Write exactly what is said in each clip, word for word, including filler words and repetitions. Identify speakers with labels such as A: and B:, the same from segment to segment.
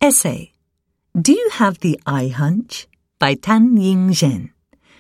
A: Essay. Do you have the eye hunch? By Tan Ying Zhen.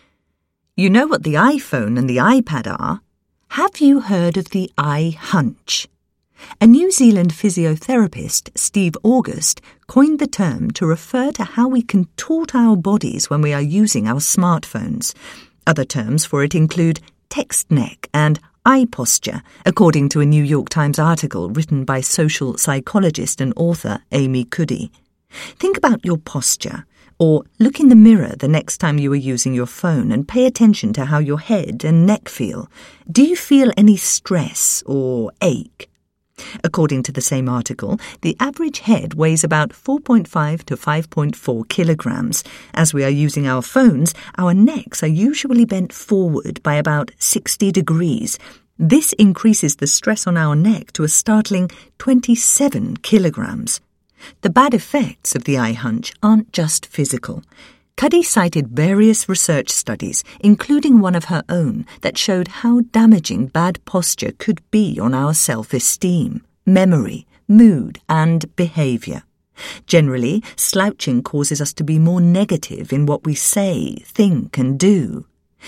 A: You know what the iPhone and the iPad are. Have you heard of the eye hunch? A New Zealand physiotherapist, Steve August, coined the term to refer to how we contort our bodies when we are using our smartphones. Other terms for it include text neck and eye posture, according to a New York Times article written by social psychologist and author Amy Cuddy. Think about your posture, or look in the mirror the next time you are using your phone and pay attention to how your head and neck feel. Do you feel any stress or ache? According to the same article, the average head weighs about four point five to five point four kilograms. As we are using our phones, our necks are usually bent forward by about sixty degrees. This increases the stress on our neck to a startling twenty-seven kilograms. The bad effects of the eye hunch aren't just physical. Cuddy cited various research studies, including one of her own, that showed how damaging bad posture could be on our self-esteem, memory, mood, and behaviour. Generally, slouching causes us to be more negative in what we say, think, and do.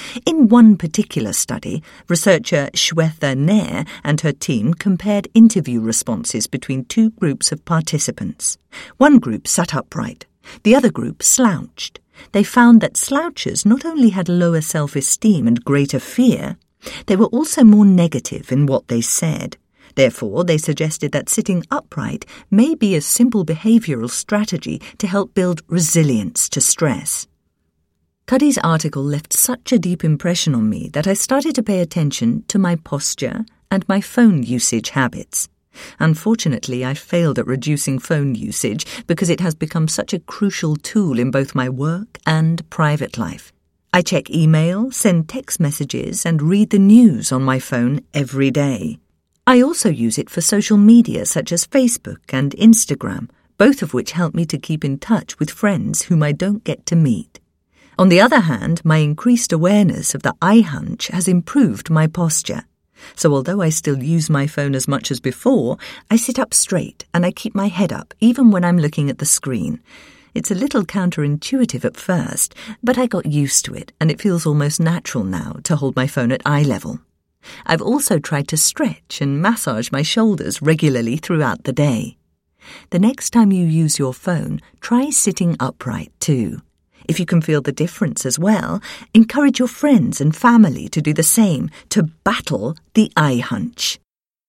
A: In one particular study, researcher Shwetha Nair and her team compared interview responses between two groups of participants. One group sat upright, the other group slouched. They found that slouchers not only had lower self-esteem and greater fear, they were also more negative in what they said. Therefore, they suggested that sitting upright may be a simple behavioural strategy to help build resilience to stress. Cuddy's article left such a deep impression on me that I started to pay attention to my posture and my phone usage habits. Unfortunately, I failed at reducing phone usage because it has become such a crucial tool in both my work and private life. I check email, send text messages, and read the news on my phone every day. I also use it for social media such as Facebook and Instagram, both of which help me to keep in touch with friends whom I don't get to meet. On the other hand, my increased awareness of the eye hunch has improved my posture. So although I still use my phone as much as before, I sit up straight and I keep my head up even when I'm looking at the screen. It's a little counterintuitive at first, but I got used to it and it feels almost natural now to hold my phone at eye level. I've also tried to stretch and massage my shoulders regularly throughout the day. The next time you use your phone, try sitting upright too. If you can feel the difference as well, encourage your friends and family to do the same, to battle the eye hunch.